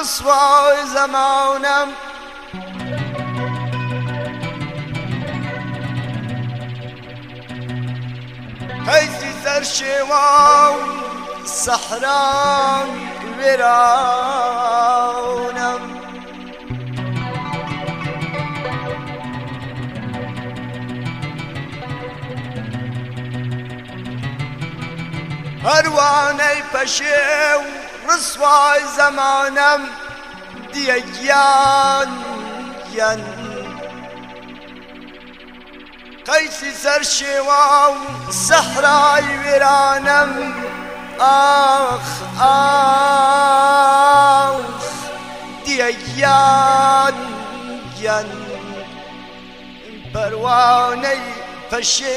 رسوای زمانم قیسی سر شوان صحرای ویرانم هروانه پشه رسوای زمانم دیگه گیان قیسی سر شوان صحرای ویرانم آخ دیگه گیان پروانه پشه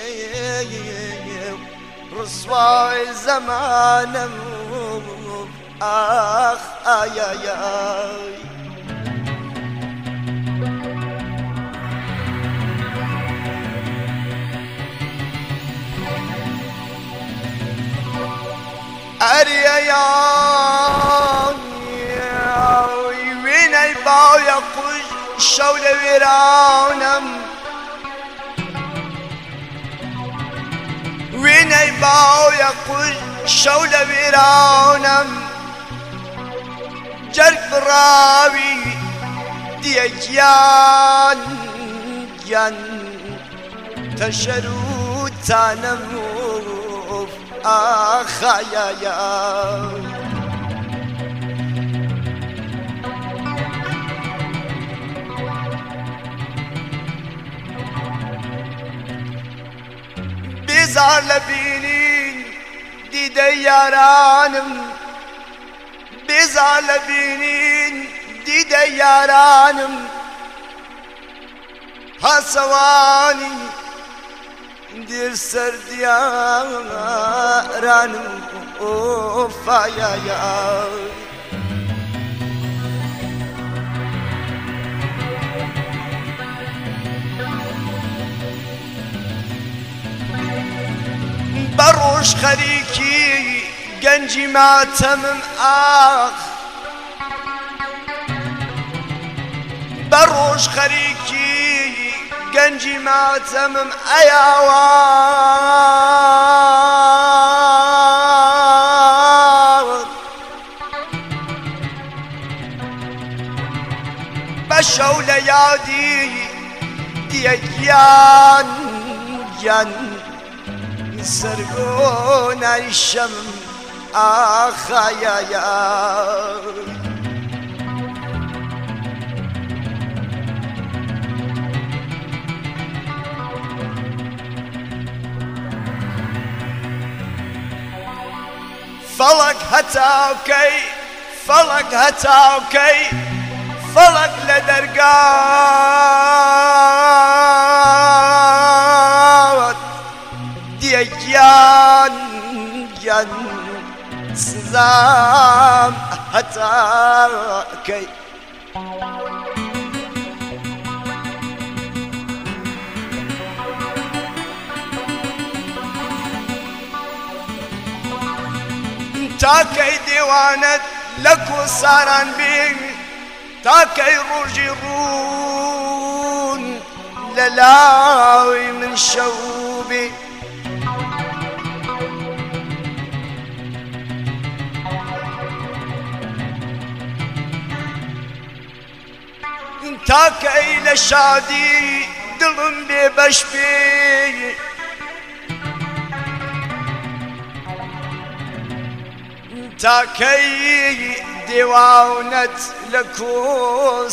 رسوای زمانم آخ آی آی آی أريان ويني باويا قوش شولة ويرانم ويني باويا قوش شولة ويرانم جرك براوي ديجيان تشرو تنمو آخ یا یا بیزار لبینین دیده یارانم بیزار لبینین دیده یارانم حسوانی دیر سردیارانم اوف یا یا بروش خریکی گنجی ماتمم آخ بروش خریکی گنجی ماتمم ایاوار بشول یادی دیگیان سرگون ایشم آخ یا یا فلك هتاوكي فلك هتاوكي فلك لدرقات ديجان سزام هتاوكي تاكي ديوانت لكو صارن بين تاكي روجي رون للاوي من شوبي تاكي لشادي دلم ببشبي تاكي ديوانت لكو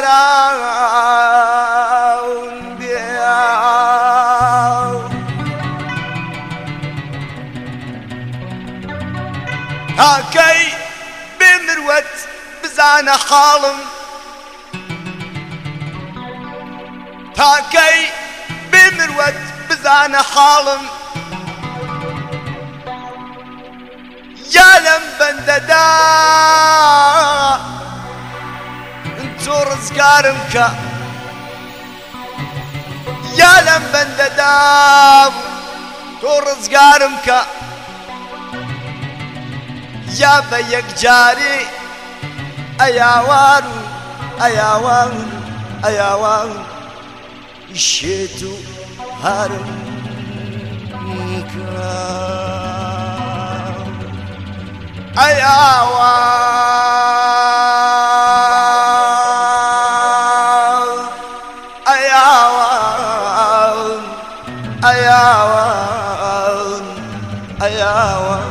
سراون بياو تاكي بمروت بزان حالم تاكي بمروت بزان حالم يالم بنددا انتو رزقارمك يالم بنددا تو رزقارمك يا بيك جاري ئەیاوان ئەیاوان ئەیاوان شێت و هەرم ئەیاوان ئەیاوان ئەیاوان ئەیاوان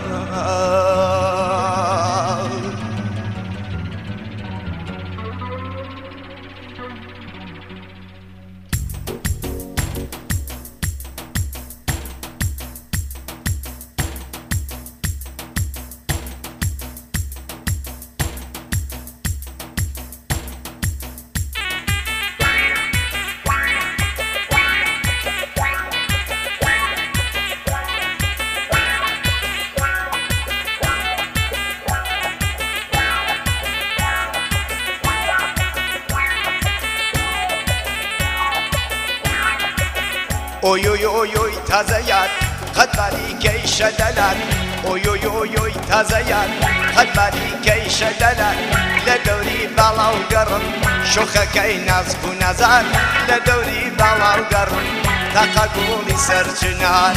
Oy oy oy oy taze yar Kadbari keyşe deler Oy oy oy oy taze yar Kadbari keyşe deler Le dövri balav garın Şoka key naz bu nazar Le dövri balav garın Taka guli serçinar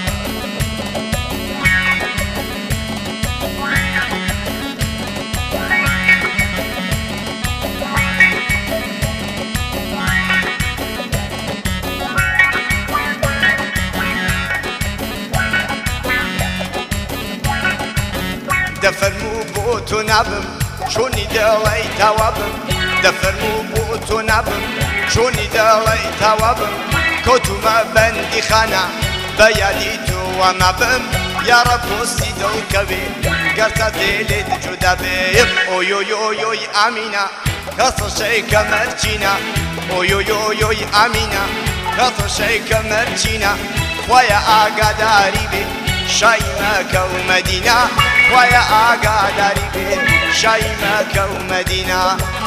دفرمو بوتو نبم شونی دلی توابم دفرمو بوتو نبم شونی دلی توابم کتو ما بندی خانه بیادی تو و مبم یا رب وستی دل کبی گرتا دلت جدا بیم اوی اوی اوی اوی آمینا کسر شی کمرچینا اوی اوی اوی اوی آمینا کسر شی کمرچینا خویا آگاداری بی شای مکه و مدینه خویا آگاداری بی شای مکه و مدینه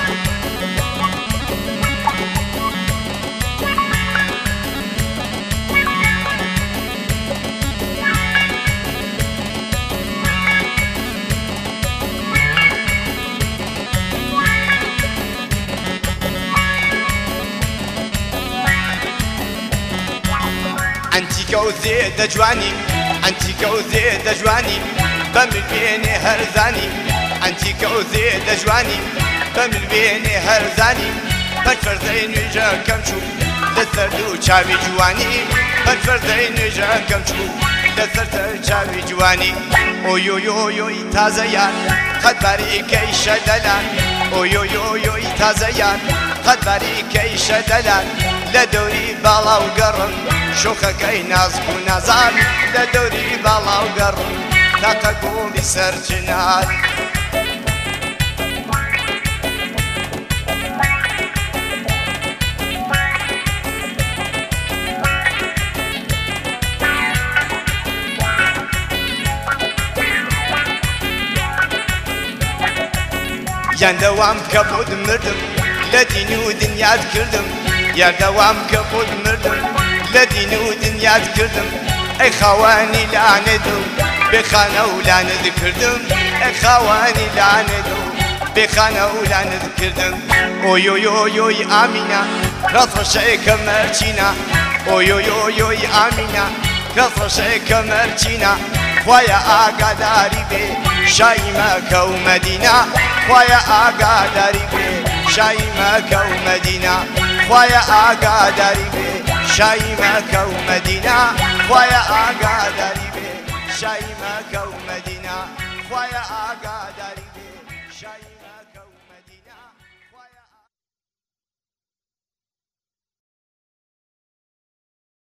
انتی کوزی دجوانی انتی کوزی دجوانی بمل بین هرزانی انتی کوزی دجوانی بمل بین هرزانی بفرزای نجا کم چو لسر دو چاوی جوانی بفرزای نجا کم چو لسر چاوی جوانی اوی اوی اوی اوی تازه یار خدبری کیش دلال اوی اوی اوی اوی تازه یار خدبری کیش دلال لدوری بالا و گرم شوخه کای ناز و نزار لدوری بالا و گرم تاقا گولی سرچنار یان دوام کبود مردم لدین و دنیاد کردم یان دوام کبود مردم لدین و دنیاد کردم ای خوانی لعنتو بخانه و لعنت کردم ای خوانی لعنتو بخانه و لعنت کردم اوی اوی اوی اوی آمینا رفع شیک مرچینا اوی اوی اوی اوی آمینا رفع شیک مرچینا خویا آگاداری بی شای مکه و مدینه خویا آگاداری بی شای مکه و مدینه خویا آگاداری بی شای مکه و مدینه خویا آگاداری بی شای مکه و مدینه خویا آگاداری